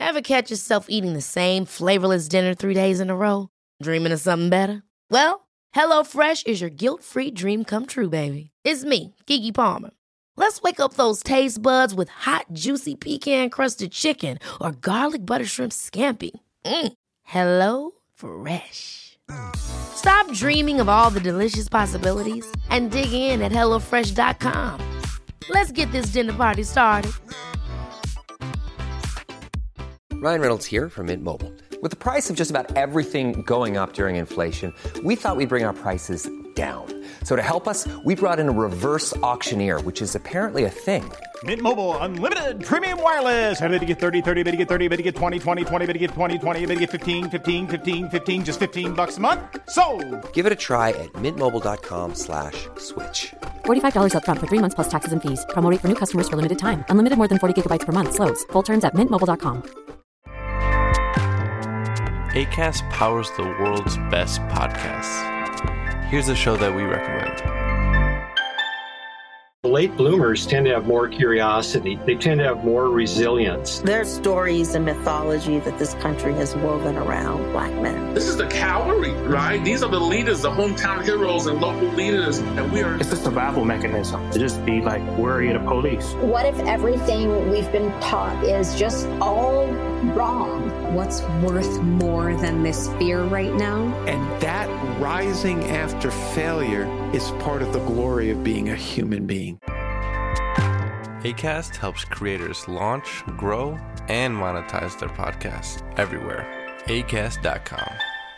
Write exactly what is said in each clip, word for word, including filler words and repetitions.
Ever catch yourself eating the same flavorless dinner three days in a row? Dreaming of something better? Well, HelloFresh is your guilt-free dream come true, baby. It's me, Keke Palmer. Let's wake up those taste buds with hot, juicy pecan-crusted chicken or garlic butter shrimp scampi. Mm. Hello Fresh. Stop dreaming of all the delicious possibilities and dig in at hello fresh dot com. Let's get this dinner party started. Ryan Reynolds here from Mint Mobile. With the price of just about everything going up during inflation, we thought we'd bring our prices down. So to help us, we brought in a reverse auctioneer, which is apparently a thing. Mint Mobile Unlimited Premium Wireless. How to get thirty, thirty, how to get thirty, how to get twenty, twenty, twenty, how to get twenty, twenty, how to get fifteen, fifteen, fifteen, fifteen, just fifteen bucks a month? Sold! Give it a try at mintmobile.com slash switch. forty-five dollars up front for three months plus taxes and fees. Promo rate for new customers for limited time. Unlimited more than forty gigabytes per month. Slows full terms at mint mobile dot com. Acast powers the world's best podcasts. Here's a show that we recommend. Late bloomers tend to have more curiosity. They tend to have more resilience. There's stories and mythology that this country has woven around Black men. This is the cavalry, right? These are the leaders, the hometown heroes and local leaders, and we are... It's a survival mechanism to just be like worry of the police. What if everything we've been taught is just all wrong? What's worth more than this fear right now? And that rising after failure is part of the glory of being a human being. Acast helps creators launch, grow, and monetize their podcasts everywhere. acast dot com.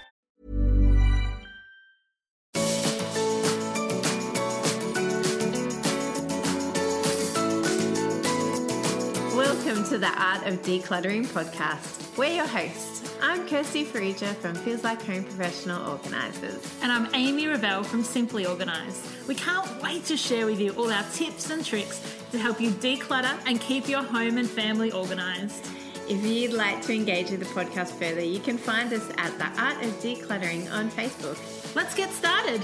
Welcome to the Art of Decluttering podcast. We're your hosts. I'm Kirsty Farija from Feels Like Home Professional Organisers. And I'm Amy Revell from Simply Organised. We can't wait to share with you all our tips and tricks to help you declutter and keep your home and family organised. If you'd like to engage with the podcast further, you can find us at The Art of Decluttering on Facebook. Let's get started.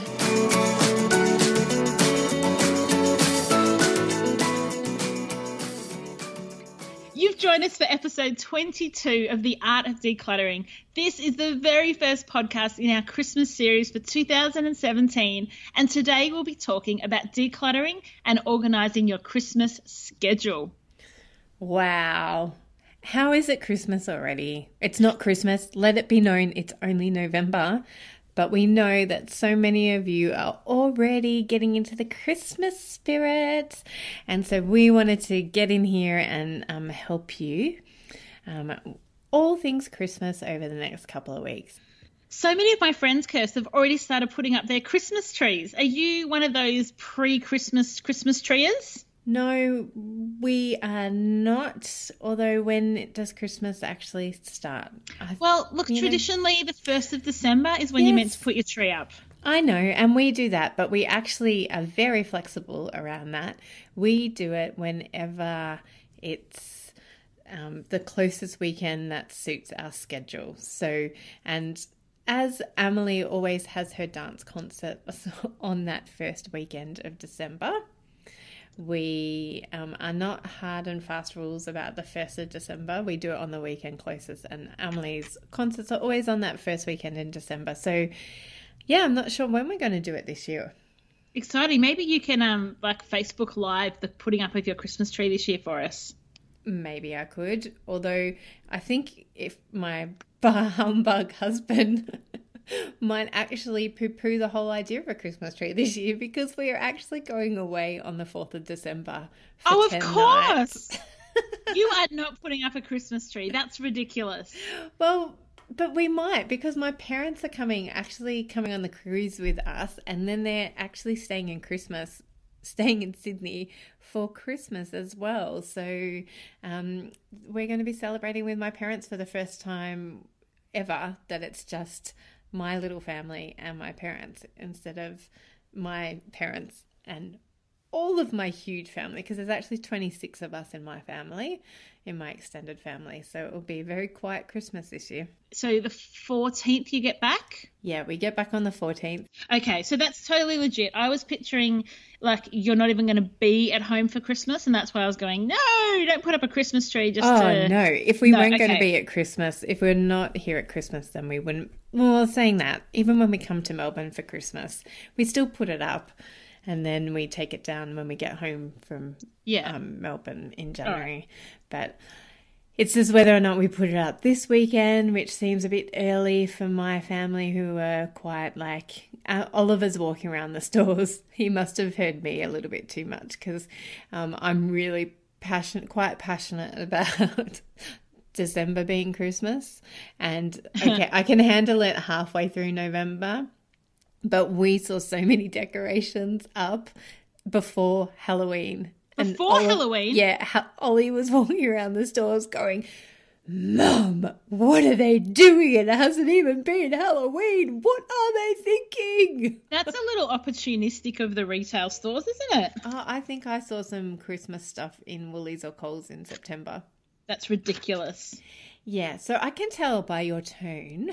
You've joined us for episode twenty-two of The Art of Decluttering. This is the very first podcast in our Christmas series for two thousand seventeen, and today we'll be talking about decluttering and organising your Christmas schedule. Wow. How is it Christmas already? It's not Christmas. Let it be known it's only November. But we know that so many of you are already getting into the Christmas spirit. And so we wanted to get in here and um, help you um, all things Christmas over the next couple of weeks. So many of my friends, Kirst, have already started putting up their Christmas trees. Are you one of those pre-Christmas Christmas trees? No, we are not. Although when does Christmas actually start? I've, well, look, traditionally know, the first of December is when yes, you're meant to put your tree up. I know, and we do that, but we actually are very flexible around that. We do it whenever it's um, the closest weekend that suits our schedule. So, and as Emily always has her dance concert on that first weekend of December, we um, are not hard and fast rules about the first of December. We do it on the weekend closest, and Emily's concerts are always on that first weekend in December. So, yeah, I'm not sure when we're going to do it this year. Exciting. Maybe you can um like Facebook Live the putting up of your Christmas tree this year for us. Maybe I could, although I think if my bah humbug husband might actually poo-poo the whole idea of a Christmas tree this year, because we are actually going away on the fourth of December for oh, ten of course. Nights. You are not putting up a Christmas tree. That's ridiculous. Well, but we might, because my parents are coming, actually coming on the cruise with us, and then they're actually staying in Christmas, staying in Sydney for Christmas as well. So um, we're going to be celebrating with my parents for the first time ever, that it's just my little family and my parents instead of my parents and all of my huge family, because there's actually twenty-six of us in my family, in my extended family. So it will be a very quiet Christmas this year. So the fourteenth you get back? Yeah, we get back on the fourteenth. Okay, so that's totally legit. I was picturing like you're not even going to be at home for Christmas, and that's why I was going, no, don't put up a Christmas tree just oh, to... Oh, no. If we no, weren't okay. going to be at Christmas, if we're not here at Christmas, then we wouldn't... Well, saying that, even when we come to Melbourne for Christmas, we still put it up. And then we take it down when we get home from yeah. um, Melbourne in January. Right. But it's just whether or not we put it up this weekend, which seems a bit early for my family, who are quite like... Uh, Oliver's walking around the stores. He must have heard me a little bit too much, because um, I'm really passionate, quite passionate about December being Christmas. And okay, I can handle it halfway through November. But we saw so many decorations up before Halloween. Before and Halloween? Yeah, Ollie was walking around the stores going, Mum, what are they doing? It hasn't even been Halloween. What are they thinking? That's a little opportunistic of the retail stores, isn't it? Oh, I think I saw some Christmas stuff in Woolies or Coles in September. That's ridiculous. Yeah, so I can tell by your tone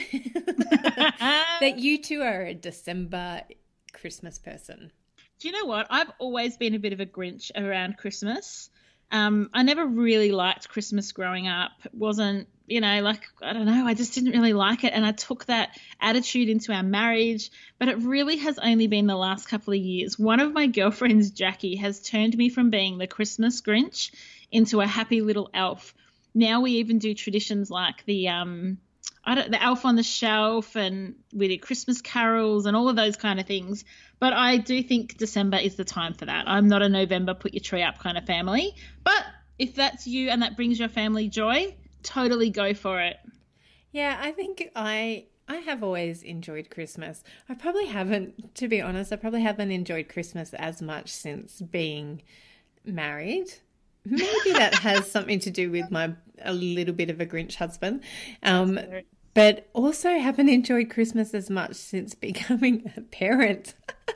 that you two are a December Christmas person. Do you know what? I've always been a bit of a Grinch around Christmas. Um, I never really liked Christmas growing up. It wasn't, you know, like, I don't know, I just didn't really like it. And I took that attitude into our marriage. But it really has only been the last couple of years. One of my girlfriends, Jackie, has turned me from being the Christmas Grinch into a happy little elf. Now we even do traditions like the um, I don't, the Elf on the Shelf, and we do Christmas carols and all of those kind of things. But I do think December is the time for that. I'm not a November put your tree up kind of family. But if that's you and that brings your family joy, totally go for it. Yeah, I think I I have always enjoyed Christmas. I probably haven't, to be honest, I probably haven't enjoyed Christmas as much since being married. Maybe that has something to do with my a little bit of a Grinch husband. Um, but also haven't enjoyed Christmas as much since becoming a parent.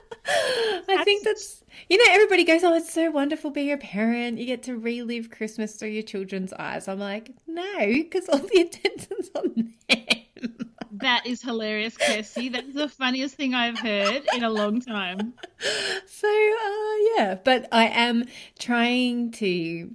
I think that's, you know, everybody goes, oh, it's so wonderful being a parent. You get to relive Christmas through your children's eyes. I'm like, no, because all the attention's on them. That is hilarious, Kirsty. That's the funniest thing I've heard in a long time. So, uh, yeah, but I am trying to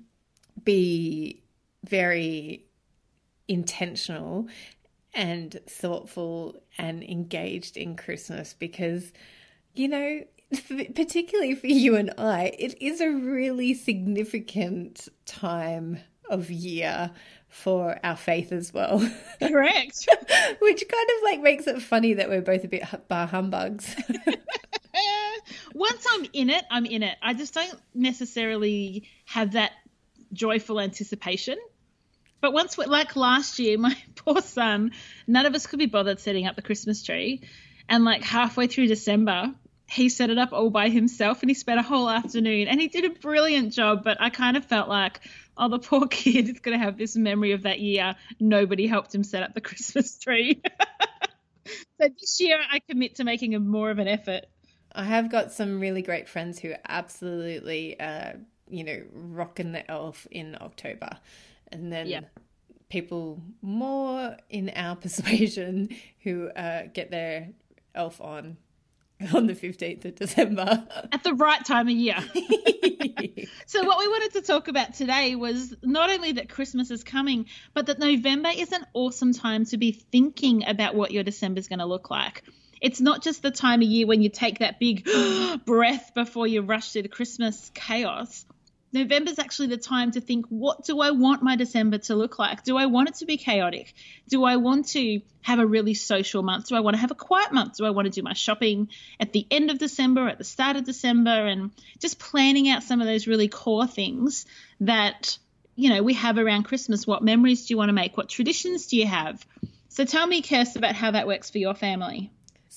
be very intentional and thoughtful and engaged in Christmas because, you know, particularly for you and I, it is a really significant time of year for our faith as well. Correct. Which kind of like makes it funny that we're both a bit bar humbugs. Once I'm in it, I'm in it. I just don't necessarily have that joyful anticipation. But once, we, like last year, my poor son, none of us could be bothered setting up the Christmas tree. And like halfway through December, he set it up all by himself and he spent a whole afternoon and he did a brilliant job. But I kind of felt like, oh, the poor kid is going to have this memory of that year. Nobody helped him set up the Christmas tree. So this year I commit to making a more of an effort. I have got some really great friends who absolutely, uh, you know, rocking the elf in October. And then yeah. people more in our persuasion who uh, get their elf on on the fifteenth of December. At the right time of year. So what we wanted to talk about today was not only that Christmas is coming, but that November is an awesome time to be thinking about what your December is going to look like. It's not just the time of year when you take that big breath before you rush through the Christmas chaos. November is actually the time to think, what do I want my December to look like? Do I want it to be chaotic? Do I want to have a really social month? Do I want to have a quiet month? Do I want to do my shopping at the end of December, at the start of December, and just planning out some of those really core things that, you know, we have around Christmas? What memories do you want to make? What traditions do you have? So tell me, Kirst, about how that works for your family.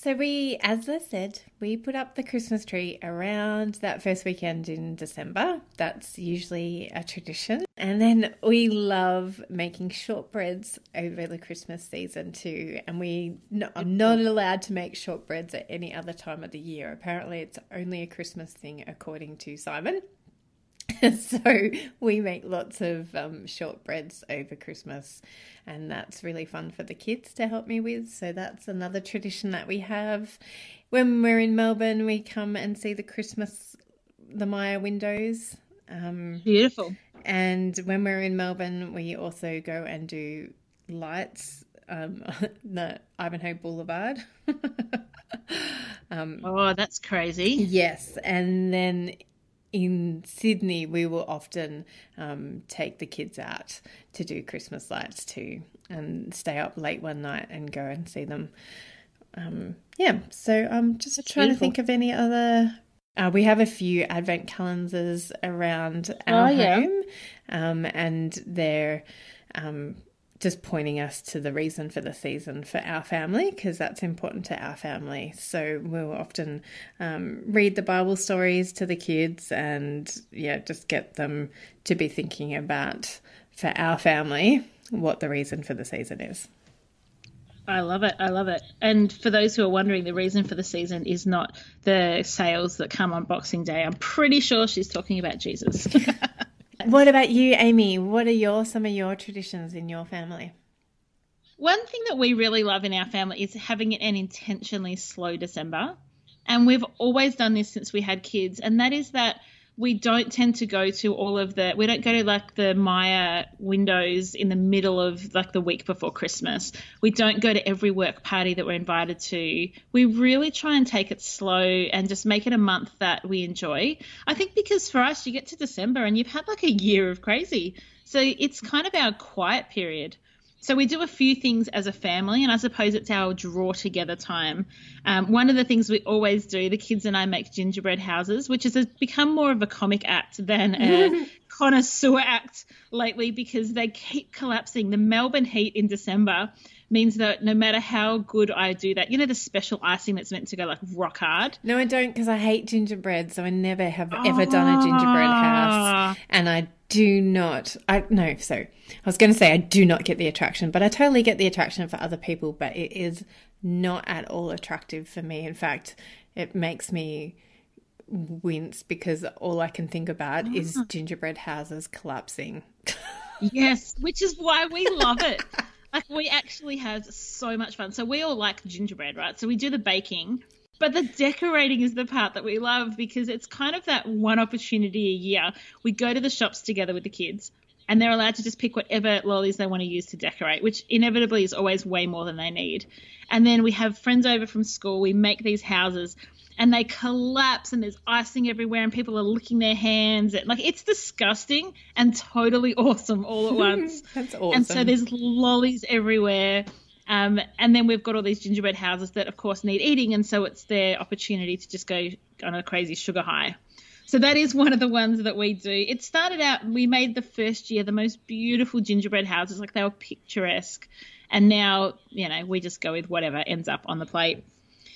So we, as I said, we put up the Christmas tree around that first weekend in December. That's usually a tradition. And then we love making shortbreads over the Christmas season too. And we no, are not allowed to make shortbreads at any other time of the year. Apparently it's only a Christmas thing according to Simon. So we make lots of um, shortbreads over Christmas, and that's really fun for the kids to help me with. So that's another tradition that we have. When we're in Melbourne, we come and see the Christmas, the Maya windows. Um, Beautiful. And when we're in Melbourne, we also go and do lights um, on the Ivanhoe Boulevard. um, oh, that's crazy. Yes, and then in Sydney, we will often um, take the kids out to do Christmas lights too, and stay up late one night and go and see them. Um, yeah, so I'm just That's trying beautiful. to think of any other. Uh, we have a few advent calendars around our oh, yeah. home, um, and they're um, just pointing us to the reason for the season for our family, because that's important to our family. So we'll often um, read the Bible stories to the kids and, yeah, just get them to be thinking about, for our family, what the reason for the season is. I love it. I love it. And for those who are wondering, the reason for the season is not the sales that come on Boxing Day. I'm pretty sure she's talking about Jesus. What about you, Amy? What are your some of your traditions in your family? One thing that we really love in our family is having an intentionally slow December. And we've always done this since we had kids. And that is that we don't tend to go to all of the, we don't go to like the Maya windows in the middle of like the week before Christmas. We don't go to every work party that we're invited to. We really try and take it slow and just make it a month that we enjoy. I think because for us, you get to December and you've had like a year of crazy. So it's kind of our quiet period. So we do a few things as a family, and I suppose it's our draw together time. Um, one of the things we always do, the kids and I make gingerbread houses, which has become more of a comic act than a connoisseur act lately, because they keep collapsing. The Melbourne heat in December means that no matter how good I do that, you know, the special icing that's meant to go like rock hard. No, I don't, because I hate gingerbread, so I never have oh. ever done a gingerbread house, and I do not, I no, so I was going to say I do not get the attraction, but I totally get the attraction for other people, but it is not at all attractive for me. In fact, it makes me wince because all I can think about oh. is gingerbread houses collapsing. Yes, which is why we love it. Like, we actually have so much fun. So we all like gingerbread, right? So we do the baking, but the decorating is the part that we love, because it's kind of that one opportunity a year. We go to the shops together with the kids, and they're allowed to just pick whatever lollies they want to use to decorate, which inevitably is always way more than they need. And then we have friends over from school. We make these houses, and they collapse, and there's icing everywhere, and people are licking their hands. Like, it's disgusting and totally awesome all at once. That's awesome. And so there's lollies everywhere. Um, and then we've got all these gingerbread houses that, of course, need eating, and so it's their opportunity to just go on a crazy sugar high. So that is one of the ones that we do. It started out, we made the first year the most beautiful gingerbread houses, like they were picturesque. And now, you know, we just go with whatever ends up on the plate.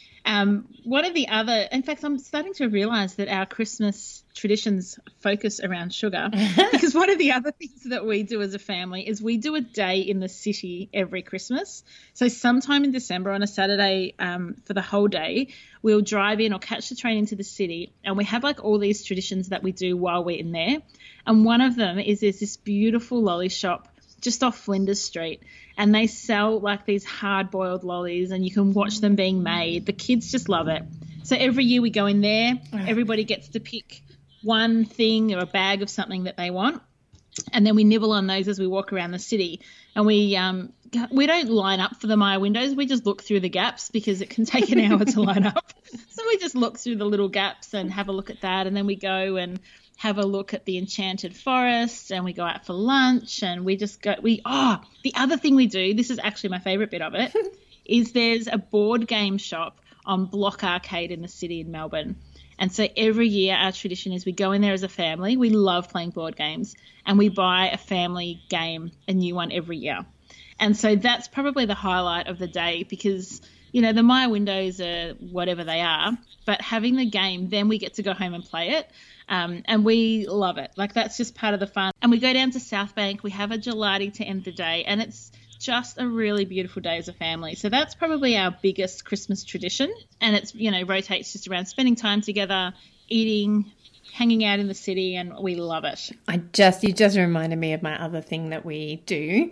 Um, one of the other, in fact, I'm starting to realise that our Christmas traditions focus around sugar, because one of the other things that we do as a family is we do a day in the city every Christmas. So sometime in December on a Saturday um, for the whole day, we'll drive in or catch the train into the city, and we have like all these traditions that we do while we're in there. And one of them is there's this beautiful lolly shop just off Flinders Street, and they sell like these hard-boiled lollies, and you can watch them being made. The kids just love it. So every year we go in there, everybody gets to pick one thing or a bag of something that they want, and then we nibble on those as we walk around the city. And we um we don't line up for the Maya windows. We just look through the gaps, because it can take an hour to line up. So we just look through the little gaps and have a look at that, and then we go and have a look at the Enchanted Forest, and we go out for lunch, and we just go, we, oh, the other thing we do, this is actually my favourite bit of it, is there's a board game shop on Block Arcade in the city in Melbourne. And so every year our tradition is we go in there as a family. We love playing board games, and we buy a family game, a new one every year. And so that's probably the highlight of the day, because, you know, the Maya windows are whatever they are, but having the game, then we get to go home and play it. Um, and we love it. Like, that's just part of the fun. And we go down to South Bank. We have a gelati to end the day, and it's just a really beautiful day as a family. So that's probably our biggest Christmas tradition. And it's, you know, rotates just around spending time together, eating, hanging out in the city, and we love it. I just, you just reminded me of my other thing that we do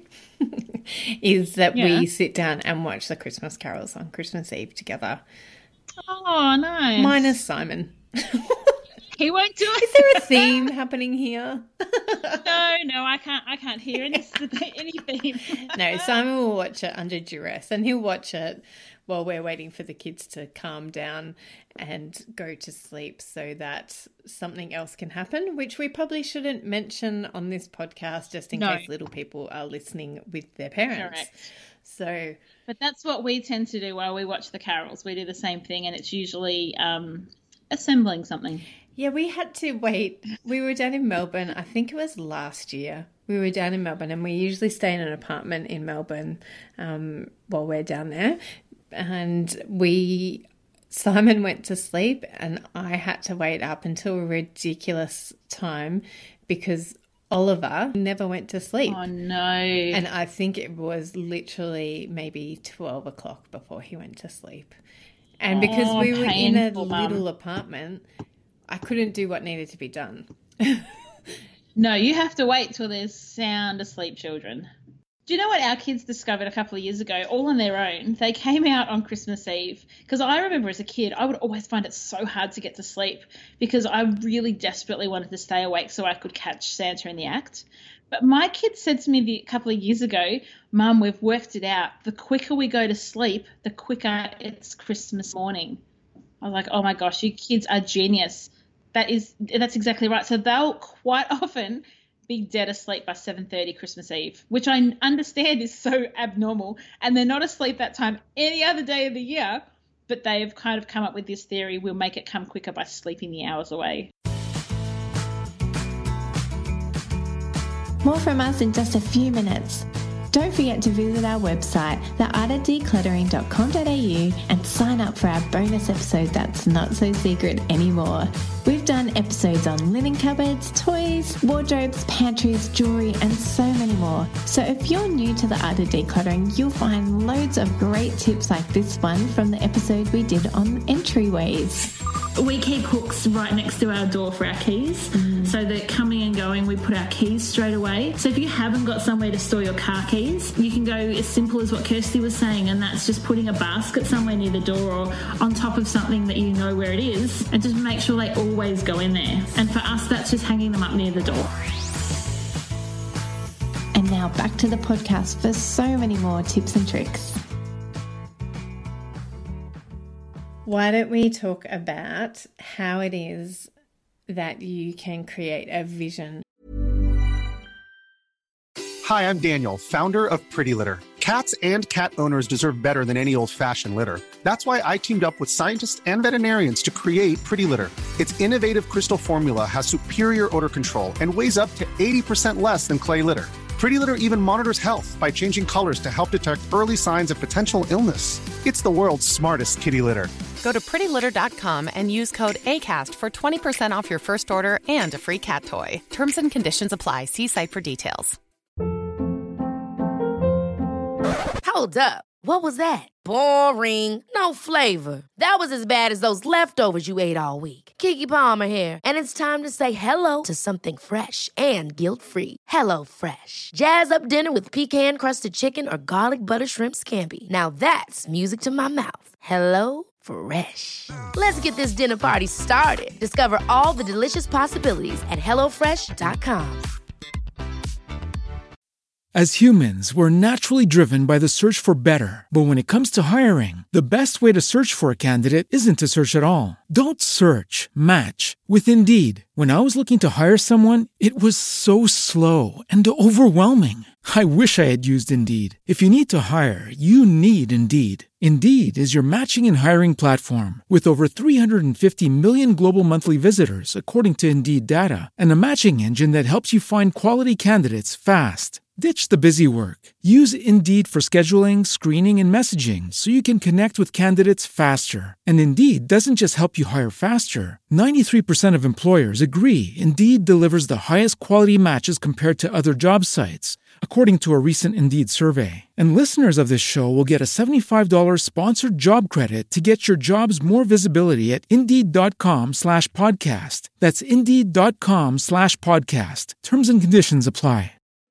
is that yeah. we sit down and watch the Christmas carols on Christmas Eve together. Oh, nice. Minus Simon. He won't do it. Is there a theme happening here? No, no, I can't. I can't hear any any theme. No, Simon will watch it under duress, and he'll watch it while we're waiting for the kids to calm down and go to sleep, so that something else can happen, which we probably shouldn't mention on this podcast, just in no. case little people are listening with their parents. Correct. So, but that's what we tend to do while we watch the carols. We do the same thing, and it's usually um, assembling something. Yeah, we had to wait. We were down in Melbourne, I think it was last year. We were down in Melbourne, and we usually stay in an apartment in Melbourne um, while we're down there. And we, Simon went to sleep, and I had to wait up until a ridiculous time because Oliver never went to sleep. Oh, no. And I think it was literally maybe twelve o'clock before he went to sleep. And because oh, we were in a Mum. little apartment, I couldn't do what needed to be done. No, you have to wait till there's sound asleep children. Do you know what our kids discovered a couple of years ago, all on their own? They came out on Christmas Eve, because I remember as a kid, I would always find it so hard to get to sleep because I really desperately wanted to stay awake so I could catch Santa in the act. But my kids said to me the, a couple of years ago, Mum, we've worked it out. The quicker we go to sleep, the quicker it's Christmas morning. I was like, oh, my gosh, you kids are genius. That is, that's exactly right. So they'll quite often be dead asleep by seven thirty Christmas Eve, which I understand is so abnormal, and they're not asleep that time any other day of the year, but they have kind of come up with this theory, we'll make it come quicker by sleeping the hours away. More from us in just a few minutes. Don't forget to visit our website, the art of decluttering dot com dot a u, and sign up for our bonus episode that's not so secret anymore. We've done episodes on linen cupboards, toys, wardrobes, pantries, jewellery, and so many more. So if you're new to the art of decluttering, you'll find loads of great tips like this one from the episode we did on entryways. We keep hooks right next to our door for our keys, mm. so that coming and going, we put our keys straight away. So if you haven't got somewhere to store your car keys, you can go as simple as what Kirsty was saying, and that's just putting a basket somewhere near the door or on top of something that you know where it is, and just make sure they always go in there. And for us, that's just hanging them up near the door. And now back to the podcast for so many more tips and tricks. Why don't we talk about how it is that you can create a vision? Hi, I'm Daniel, founder of Pretty Litter. Cats and cat owners deserve better than any old-fashioned litter. That's why I teamed up with scientists and veterinarians to create Pretty Litter. Its innovative crystal formula has superior odor control and weighs up to eighty percent less than clay litter. Pretty Litter even monitors health by changing colors to help detect early signs of potential illness. It's the world's smartest kitty litter. Go to pretty litter dot com and use code ACAST for twenty percent off your first order and a free cat toy. Terms and conditions apply. See site for details. Hold up. What was that? Boring. No flavor. That was as bad as those leftovers you ate all week. Keke Palmer here, and it's time to say hello to something fresh and guilt-free. Hello Fresh. Jazz up dinner with pecan-crusted chicken or garlic butter shrimp scampi. Now that's music to my mouth. Hello Fresh. Let's get this dinner party started. Discover all the delicious possibilities at hello fresh dot com. As humans, we're naturally driven by the search for better. But when it comes to hiring, the best way to search for a candidate isn't to search at all. Don't search, match with Indeed. When I was looking to hire someone, it was so slow and overwhelming. I wish I had used Indeed. If you need to hire, you need Indeed. Indeed is your matching and hiring platform with over three hundred fifty million global monthly visitors, according to Indeed data, and a matching engine that helps you find quality candidates fast. Ditch the busy work. Use Indeed for scheduling, screening, and messaging so you can connect with candidates faster. And Indeed doesn't just help you hire faster. ninety-three percent of employers agree Indeed delivers the highest quality matches compared to other job sites, according to a recent Indeed survey. And listeners of this show will get a seventy-five dollars sponsored job credit to get your jobs more visibility at Indeed.com slash podcast. That's Indeed.com slash podcast. Terms and conditions apply.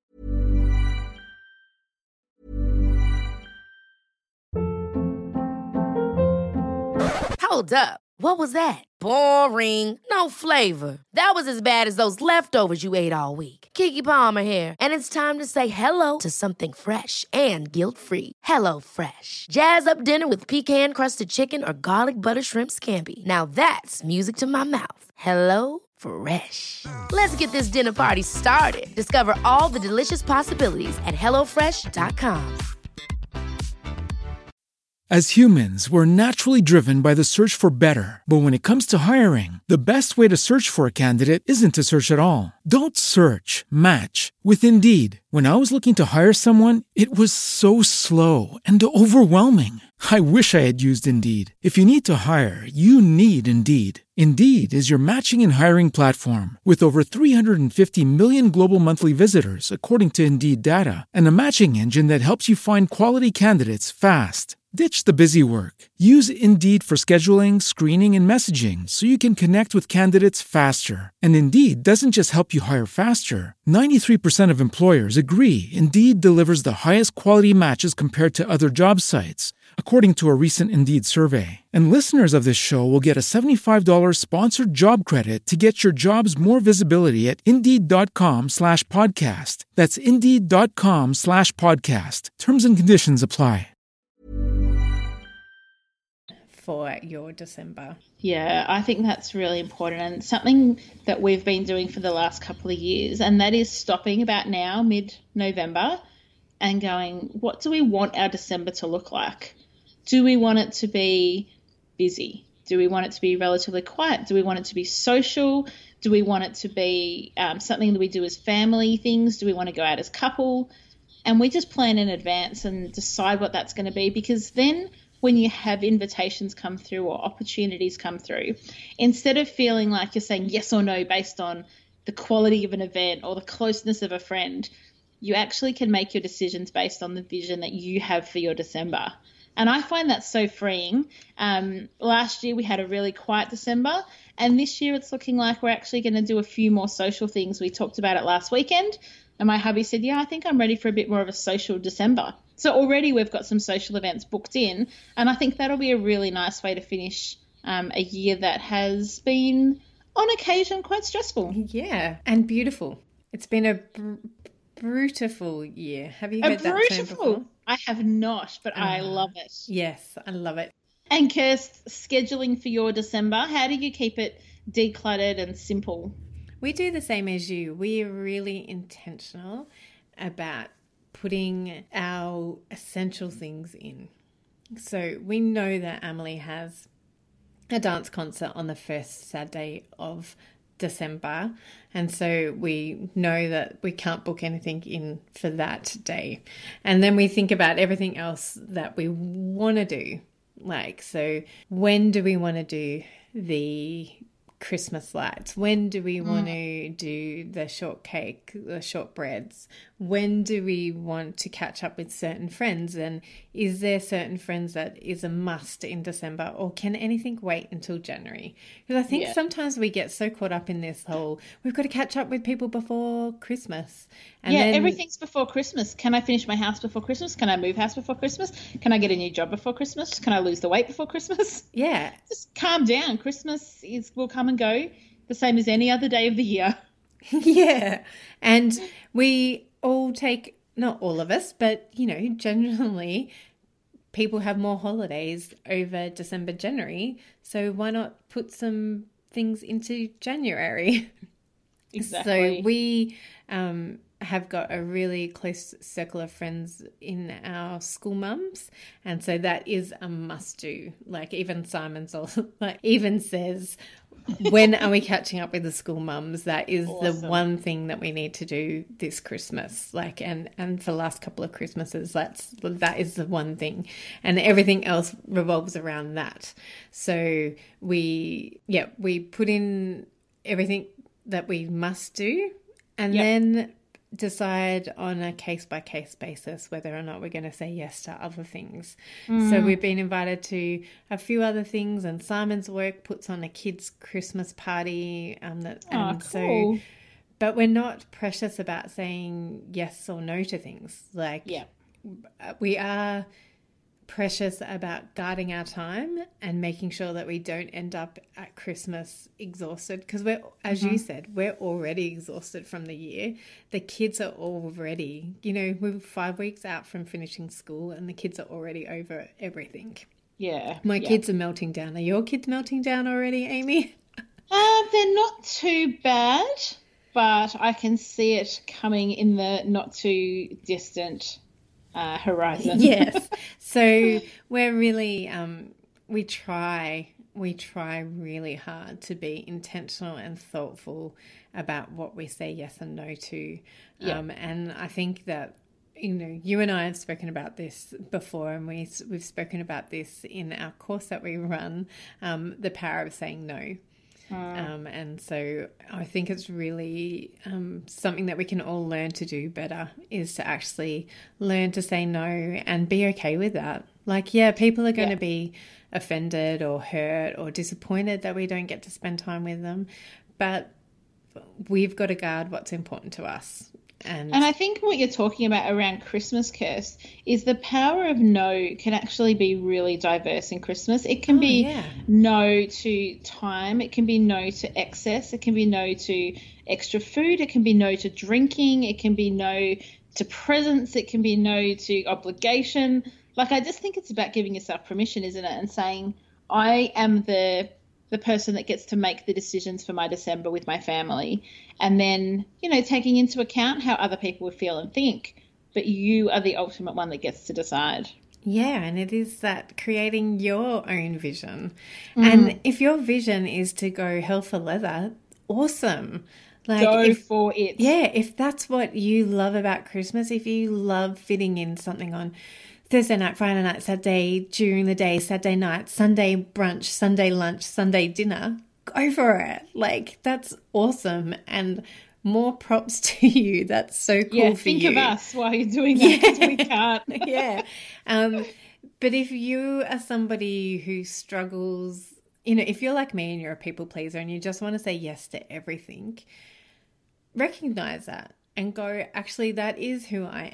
Hold up. What was that? Boring. No flavor. That was as bad as those leftovers you ate all week. Keke Palmer here, and it's time to say hello to something fresh and guilt-free. Hello Fresh. Jazz up dinner with pecan-crusted chicken or garlic butter shrimp scampi. Now that's music to my mouth. Hello Fresh. Let's get this dinner party started. Discover all the delicious possibilities at hello fresh dot com. As humans, we're naturally driven by the search for better. But when it comes to hiring, the best way to search for a candidate isn't to search at all. Don't search, match with Indeed. When I was looking to hire someone, it was so slow and overwhelming. I wish I had used Indeed. If you need to hire, you need Indeed. Indeed is your matching and hiring platform with over three hundred fifty million global monthly visitors, according to Indeed data, and a matching engine that helps you find quality candidates fast. Ditch the busy work. Use Indeed for scheduling, screening, and messaging so you can connect with candidates faster. And Indeed doesn't just help you hire faster. ninety-three percent of employers agree Indeed delivers the highest quality matches compared to other job sites, according to a recent Indeed survey. And listeners of this show will get a seventy-five dollars sponsored job credit to get your jobs more visibility at Indeed.com slash podcast. That's Indeed.com slash podcast. Terms and conditions apply. For your December. Yeah, I think that's really important and something that we've been doing for the last couple of years, and that is stopping about now, mid-November, and going, what do we want our December to look like? Do we want it to be busy? Do we want it to be relatively quiet? Do we want it to be social? Do we want it to be um, something that we do as family things? Do we want to go out as couple? And we just plan in advance and decide what that's going to be, because then when you have invitations come through or opportunities come through, instead of feeling like you're saying yes or no based on the quality of an event or the closeness of a friend, you actually can make your decisions based on the vision that you have for your December. And I find that so freeing. Um, last year we had a really quiet December, and this year it's looking like we're actually going to do a few more social things. We talked about it last weekend, and my hubby said, yeah, I think I'm ready for a bit more of a social December. So already we've got some social events booked in, and I think that'll be a really nice way to finish um, a year that has been, on occasion, quite stressful. Yeah, and beautiful. It's been a br- brutiful year. Have you heard a that term before? I have not, but uh, I love it. Yes, I love it. And Kirst, scheduling for your December, how do you keep it decluttered and simple? We do the same as you. We are really intentional about putting our essential things in. So we know that Emily has a dance concert on the first Saturday of December, and so we know that we can't book anything in for that day. And then we think about everything else that we want to do. Like, so when do we want to do the Christmas lights? When do we want mm. to do the shortcake, the shortbreads? When do we want to catch up with certain friends? And is there certain friends that is a must in December, or can anything wait until January? Because I think yeah. sometimes we get so caught up in this whole, we've got to catch up with people before Christmas. And yeah, then, everything's before Christmas. Can I finish my house before Christmas? Can I move house before Christmas? Can I get a new job before Christmas? Can I lose the weight before Christmas? Yeah. Just calm down. Christmas is will come and go the same as any other day of the year. Yeah. And we all take, not all of us, but, you know, generally people have more holidays over December, January. So why not put some things into January? Exactly. So we um, have got a really close circle of friends in our school mums, and so that is a must do. Like even Simon's also, like even says, when are we catching up with the school mums? That is awesome. The one thing that we need to do this Christmas. Like, and, and for the last couple of Christmases, that's, that is the one thing. And everything else revolves around that. So we, yeah, we put in everything that we must do, and yep. then decide on a case-by-case basis whether or not we're going to say yes to other things. Mm. So we've been invited to a few other things, and Simon's work puts on a kids' Christmas party. Um, that, oh, and cool. So, but we're not precious about saying yes or no to things. Like, yeah. we are precious about guarding our time and making sure that we don't end up at Christmas exhausted, because we're, as mm-hmm. you said, we're already exhausted from the year. The kids are already, you know, we're five weeks out from finishing school and the kids are already over everything. Yeah. My yeah. kids are melting down. Are your kids melting down already, Amy? Uh, they're not too bad, but I can see it coming in the not too distant Uh, horizon. Yes. So we're really, um, we try, we try really hard to be intentional and thoughtful about what we say yes and no to. Yeah. Um, and I think that, you know, you and I have spoken about this before, and we, we've spoken about this in our course that we run, um, the power of saying no. Um, and so I think it's really um, something that we can all learn to do better, is to actually learn to say no and be okay with that. Like, yeah, people are going to yeah. be offended or hurt or disappointed that we don't get to spend time with them, but we've got to guard what's important to us. And, and I think what you're talking about around Christmas, Kirst, is the power of no can actually be really diverse in Christmas. It can oh, be yeah. no to time. It can be no to excess. It can be no to extra food. It can be no to drinking. It can be no to presents. It can be no to obligation. Like, I just think it's about giving yourself permission, isn't it? And saying, I am the the person that gets to make the decisions for my December with my family, and then, you know, taking into account how other people would feel and think, but you are the ultimate one that gets to decide. Yeah, and it is that creating your own vision. Mm. And if your vision is to go hell for leather, awesome. Like, go if, for it. Yeah, if that's what you love about Christmas, if you love fitting in something on Thursday night, Friday night, Saturday during the day, Saturday night, Sunday brunch, Sunday lunch, Sunday dinner, go for it. Like, that's awesome. And more props to you. That's so cool yeah, for think you. of us while you're doing that, because yeah. we can't. yeah. Um, but if you are somebody who struggles, you know, if you're like me and you're a people pleaser and you just want to say yes to everything, recognize that and go, actually, that is who I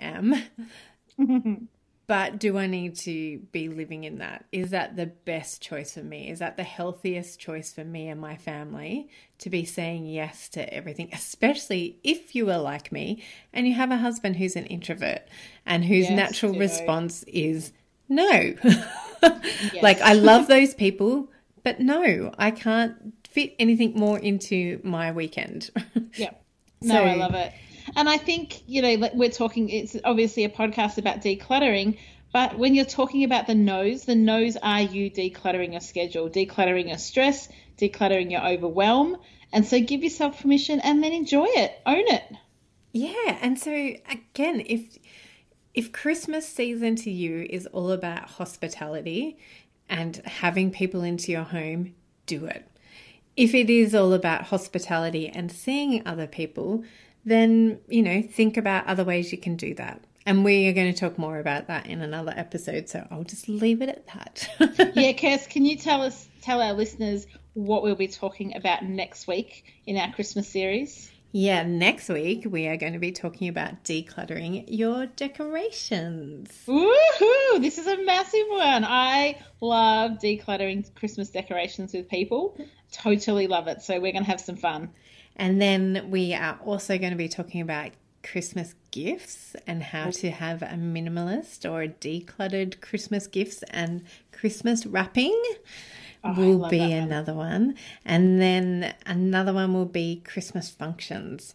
am. But do I need to be living in that? Is that the best choice for me? Is that the healthiest choice for me and my family, to be saying yes to everything, especially if you are like me and you have a husband who's an introvert and whose yes, natural ditto. response is no. yes. Like, I love those people, but no, I can't fit anything more into my weekend. Yeah. No, so, I love it. And I think, you know, we're talking, it's obviously a podcast about decluttering, but when you're talking about the no's, the no's are you decluttering your schedule, decluttering your stress, decluttering your overwhelm. And so give yourself permission and then enjoy it, own it. Yeah. And so again, if if Christmas season to you is all about hospitality and having people into your home, do it. If it is all about hospitality and seeing other people, then, you know, think about other ways you can do that. And we are going to talk more about that in another episode, so I'll just leave it at that. Yeah, Kirst, can you tell us, tell our listeners what we'll be talking about next week in our Christmas series? Yeah, next week we are going to be talking about decluttering your decorations. Woohoo! This is a massive one. I love decluttering Christmas decorations with people. Totally love it. So we're going to have some fun. And then we are also going to be talking about Christmas gifts and how to have a minimalist or a decluttered Christmas gifts, and Christmas wrapping oh, will be another one. one. And then another one will be Christmas functions.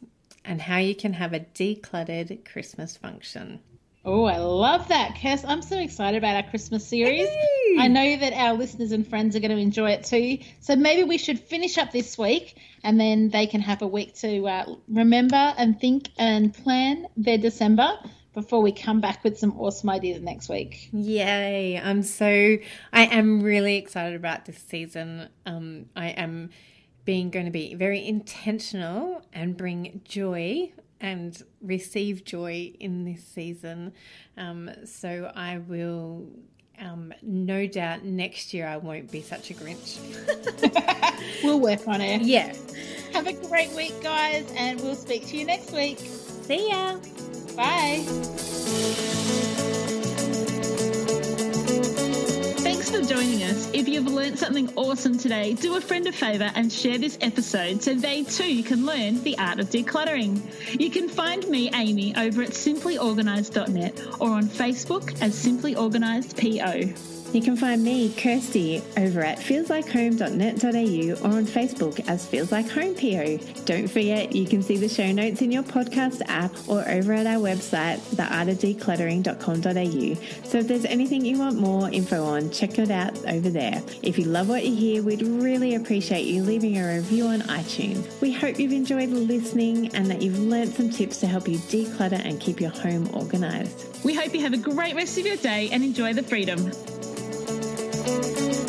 and how you can have a decluttered Christmas function. Oh, I love that, Kirst. I'm so excited about our Christmas series. Hey. I know that our listeners and friends are going to enjoy it too. So maybe we should finish up this week and then they can have a week to uh, remember and think and plan their December before we come back with some awesome ideas next week. Yay. I'm so, I am really excited about this season. Um, I am being going to be very intentional and bring joy and receive joy in this season. Um, so I will, um, no doubt next year I won't be such a Grinch. We'll work on it. Yeah. Have a great week, guys, and we'll speak to you next week. See ya. Bye. Thanks for joining us. If you've learned something awesome today, do a friend a favour and share this episode so they too can learn the art of decluttering. You can find me, Amy, over at simply organised dot net or on Facebook as Simply Organised P O. You can find me, Kirsty, over at feels like home dot net dot a u or on Facebook as Feels Like Home P O. Don't forget, you can see the show notes in your podcast app or over at our website, the art of decluttering dot com dot a u. So if there's anything you want more info on, check it out over there. If you love what you hear, we'd really appreciate you leaving a review on iTunes. We hope you've enjoyed listening and that you've learned some tips to help you declutter and keep your home organised. We hope you have a great rest of your day and enjoy the freedom. Thank you.